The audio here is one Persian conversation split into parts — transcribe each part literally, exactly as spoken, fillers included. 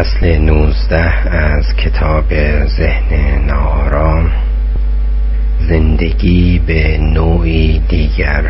فصل نوزده از کتاب ذهن ناآرام، زندگی به نوعی دیگر.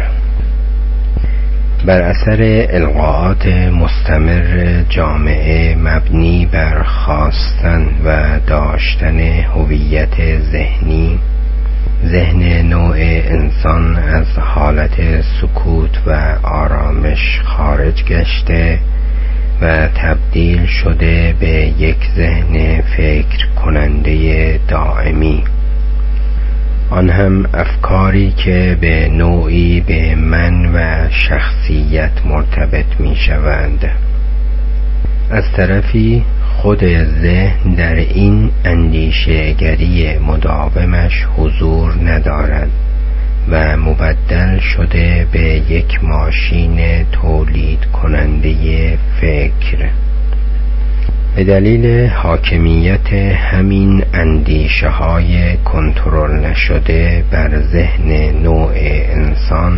بر اثر القاءات مستمر جامعه مبنی بر خواستن و داشتن هویت ذهنی، ذهن نوع انسان از حالت سکوت و آرامش خارج گشته و تبدیل شده به یک ذهن فکر کننده دائمی، آن هم افکاری که به نوعی به من و شخصیت مرتبط می شوند. از طرفی خود ذهن در این اندیشه‌گری مداومش حضور ندارد و مبدل شده به یک ماشین تولید کننده فکر. به دلیل حاکمیت همین اندیشه های کنترل نشده بر ذهن نوع انسان،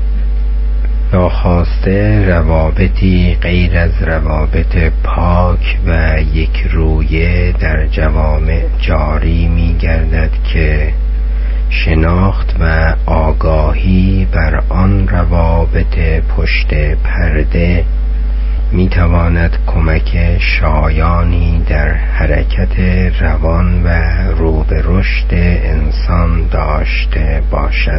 ناخواسته روابطی غیر از روابط پاک و یک رویه در جوامع جاری می گردد که شناخت و آگاهی بر آن روابط پشت پرده می تواند کمک شایانی در حرکت روان و رو به رشد انسان داشته باشد.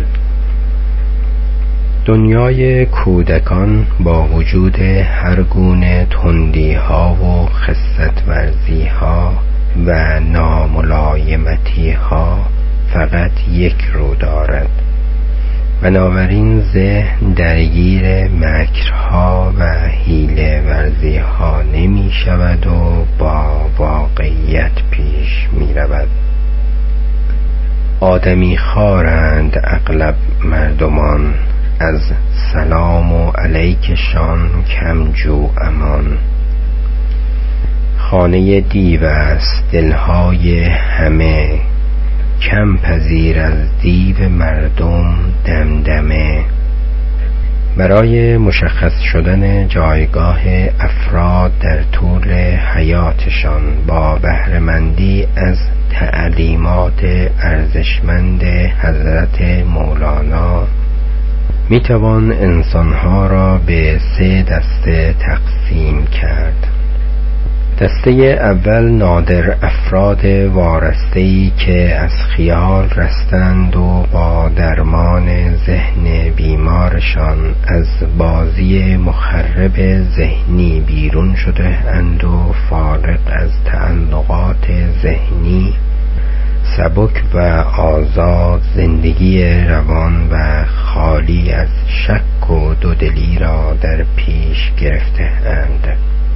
دنیای کودکان با وجود هر گونه تندی ها و خست ورزی ها و ناملایمتی ها فقط یک رو دارد. بنابراین ذهن درگیر مکرها و حیله ورزی ها نمی شود و با واقعیت پیش می رود. آدمی خوارند اغلب مردمان، از سلام و علیکشان کم جو امان. خانه دیو است دلهای همه، کم پذیر از دیو مردم دمدمه. برای مشخص شدن جایگاه افراد در طول حیاتشان با بهره‌مندی از تعلیمات ارزشمند حضرت مولانا می توان انسانها را به سه دسته تقسیم کرد. دسته اول نادر افراد وارسته‌ای که از خیال رستند و با درمان ذهن بیمارشان از بازی مخرب ذهنی بیرون شده اند و فارغ از تعلقات ذهنی سبک و آزاد زندگی روان و خالی از شک و دودلی را در پیش گرفته اند.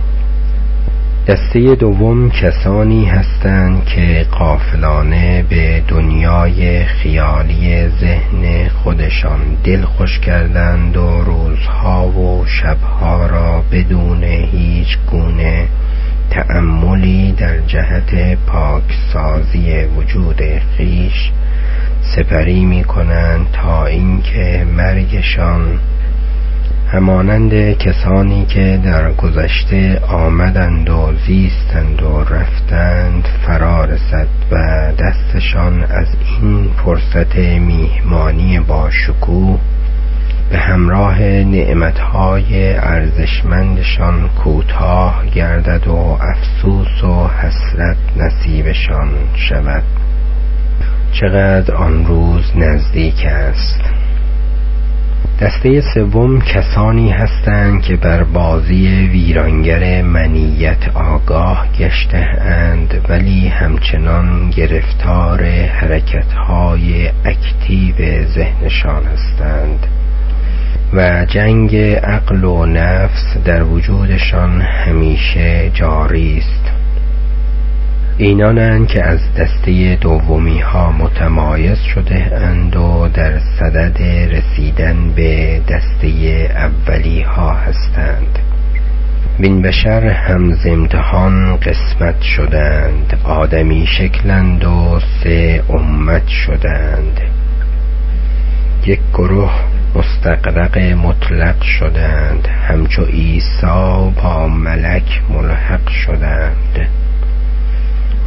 دسته دوم کسانی هستند که غافلانه به دنیای خیالی ذهن خودشان دل خوش کردند و روزها و شبها را بدون هیچ گونه تأملی در جهت پاکسازی وجود خویش سپری می کنند تا اینکه مرگشان همانند کسانی که در گذشته آمدند و زیستند و رفتند فرا رسد و دستشان از این فرصت میهمانی با شکوه به همراه نعمتهای ارزشمندشان کوتاه گردد و افسوس و حسرت نصیبشان شود. چقدر آن روز نزدیک است. دسته سوم کسانی هستند که بر بازی ویرانگر منیت آگاه گشته اند ولی همچنان گرفتار حرکتهای اکتیو ذهنشان هستند و جنگ عقل و نفس در وجودشان همیشه جاری است. اینانند که از دسته دومی ها متمایز شده اند و در صدد رسیدن به دسته اولی ها هستند. بین بشر همز امتحان قسمت شدند، آدمی شکلند و سه امت شدند. یک گروه مستغرق مطلق شدند، همچو عیسی با ملک ملحق شدند.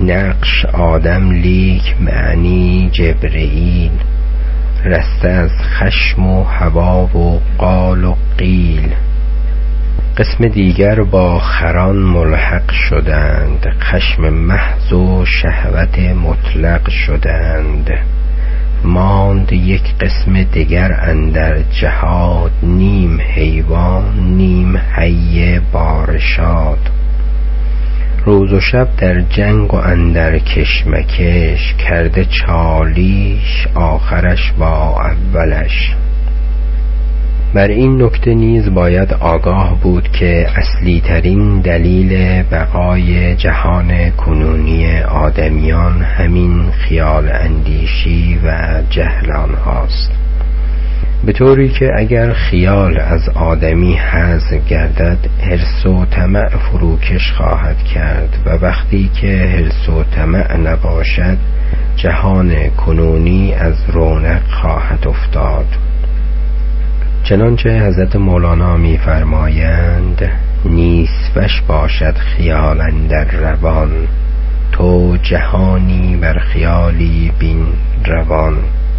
نقش آدم لیک معنی جبرئیل، رسته از خشم و هوا و قال و قیل. قسم دیگر با خران ملحق شدند، خشم محض و شهوت مطلق شدند. ماند یک قسم دیگر اندر جهاد، نیم حیوان نیم حی بارشاد. روز و شب در جنگ و اندر کشمکش، کرده چالیش آخرش با اولش. بر این نکته نیز باید آگاه بود که اصلی ترین دلیل بقای جهان کنونی آدمیان همین خیال اندیشی و جهلان هاست، به طوری که اگر خیال از آدمی حذف گردد حرص و طمع فروکش خواهد کرد، و وقتی که حرص و طمع نباشد جهان کنونی از رونق خواهد افتاد. چنانچه حضرت مولانا می فرمایند: نیسفش باشد خیال اندر روان، تو جهانی بر خیالی بین روان.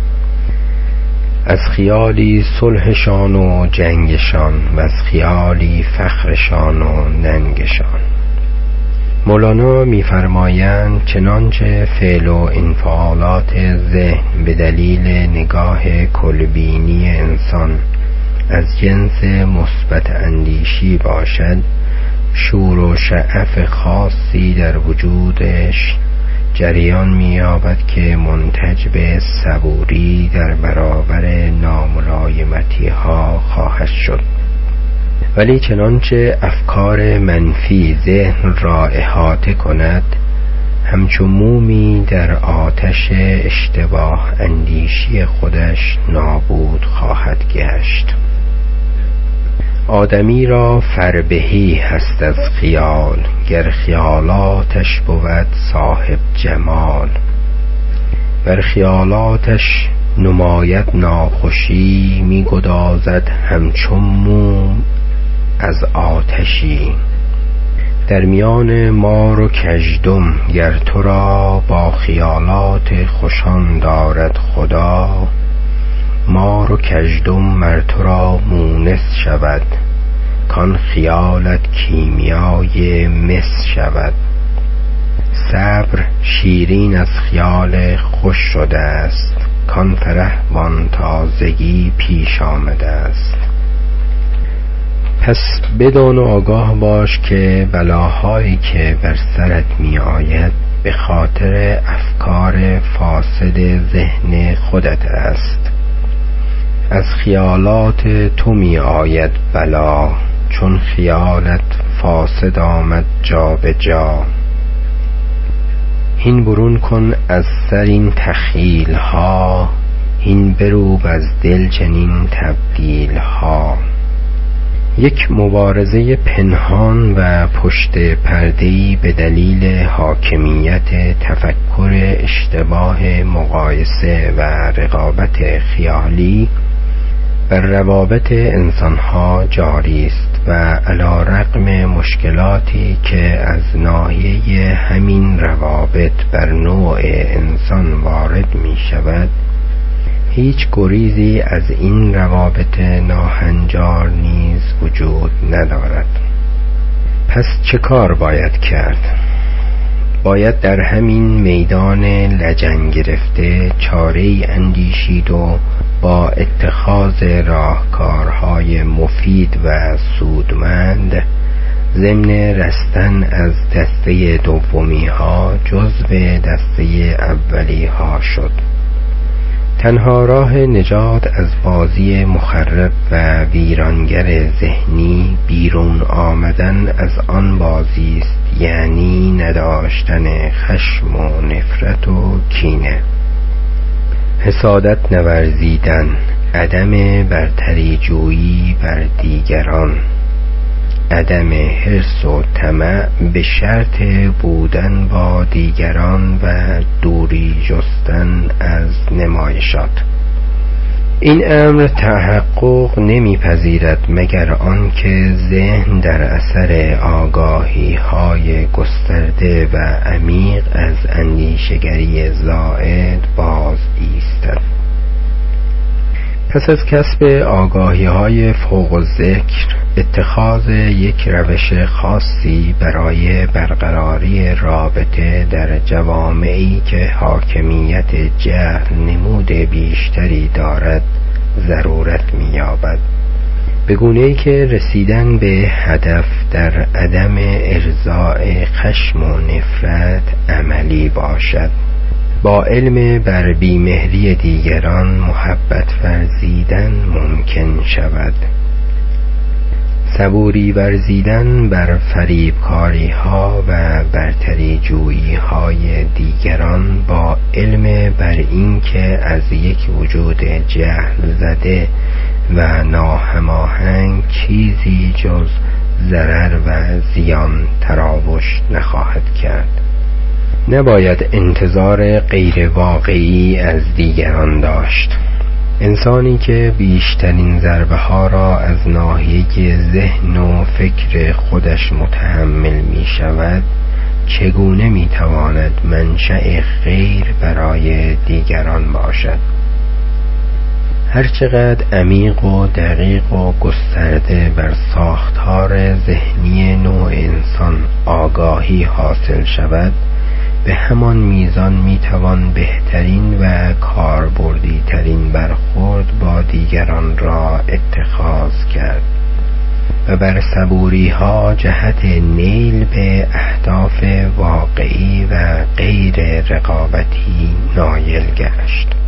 از خیالی صلحشان و جنگشان، و از خیالی فخرشان و ننگشان. مولانا می فرمایند چنانچه فعل و انفعالات ذهن به دلیل نگاه کلبینی انسان از جنس مثبت اندیشی باشد، شور و شعف خاصی در وجودش جریان می‌یابد که منتج به صبوری در برابر ناملایمتی ها خواهد شد. ولی چنانچه افکار منفی ذهن را احاطه کند، همچون مومی در آتش اشتباه اندیشی خودش نابود خواهد گشت. آدمی را فربهی هست از خیال، گر خیالاتش بود صاحب جمال. ور خیالاتش نماید ناخوشی، می گدازد همچون موم از آتشی. در میان مار و کژدم گر تو را با خیالات خوشان دارد خدا، مار و کژدم مر تو را مونس شود، کان خیالت کیمیای مس شود. صبر شیرین از خیال خوش شده است، کان فرح وان تازگی پیش آمده است. پس بدان و آگاه باش که بلاهایی که بر سرت می آید به خاطر افکار فاسد ذهن خودت است. از خیالات تو می آید بلا، چون خیالت فاسد آمد جا به جا. هین برون کن از سر این تخیل ها، هین بروب از دل چنین تبدیل ها. یک مبارزه پنهان و پشت پرده‌ای به دلیل حاکمیت تفکر اشتباه مقایسه و رقابت خیالی بر روابط انسانها جاری است، و علی رغم مشکلاتی که از ناحیه همین روابط بر نوع انسان وارد می شود، هیچ گریزی از این روابط ناهنجار نیز وجود ندارد. پس چه کار باید کرد؟ باید در همین میدان لجن گرفته چاره‌ای اندیشید و با اتخاذ راهکارهای مفید و سودمند ضمن رستن از دسته دومی ها جزو دسته اولی ها شد. تنها راه نجات از بازی مخرب و ویرانگر ذهنی بیرون آمدن از آن بازی است، یعنی نداشتن خشم و نفرت و کینه، حسادت نورزیدن، عدم برتری جویی بر دیگران، عدم حرص و طمع به شرط بودن با دیگران و دوری جستن از نمایشات. این امر تحقق نمیپذیرد مگر آن که ذهن در اثر آگاهی های گسترده زده و عمیق از اندیشگری زائد باز ایستد. پس از کسب آگاهی های فوق الذکر، اتخاذ یک روش خاصی برای برقراری رابطه در جوامعی که حاکمیت جهل نمود بیشتری دارد ضرورت می‌یابد، به گونه‌ای که رسیدن به هدف در عدم ارضاء خشم و نفرت عملی باشد. با علم بر بیمهری دیگران محبت ورزیدن ممکن شود. صبوری ورزیدن بر فریبکاری ها و برتری جویی های دیگران با علم بر این که از یک وجود جهل زده و ناهماهنگ چیزی جز ضرر و زیان تراوش نخواهد کرد. نباید انتظار غیر واقعی از دیگران داشت. انسانی که بیشترین ضربه ها را از ناحیه ذهن و فکر خودش متحمل می شود، چگونه می تواند منشأ خیر برای دیگران باشد؟ هرچقدر عمیق و دقیق و گسترده بر ساختار ذهنی نوع انسان آگاهی حاصل شود، به همان میزان میتوان بهترین و کاربردی ترین برخورد با دیگران را اتخاذ کرد و بر صبوری ها جهت نیل به اهداف واقعی و غیر رقابتی نایل گشت.